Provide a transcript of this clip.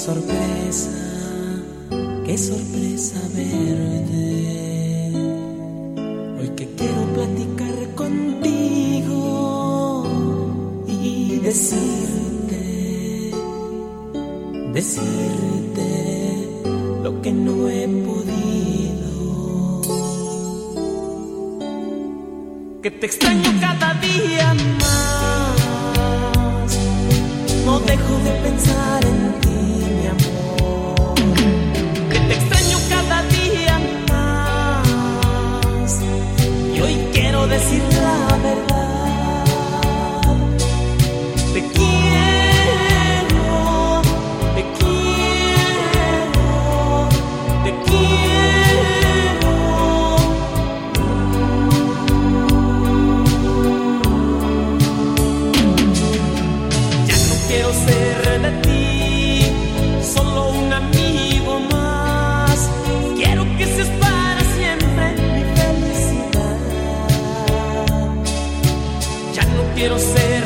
qué sorpresa verte. Hoy que quiero platicar contigo y decirte lo que no he podido. Que te extraño cada día más, no dejo de pensar en ti, mi amor. Que te extraño cada día más y hoy quiero decir la verdad. Te quiero, te quiero, te quiero. Ya no quiero ser de ti solo un amigo más. Quiero que seas para siempre mi felicidad. Ya no quiero ser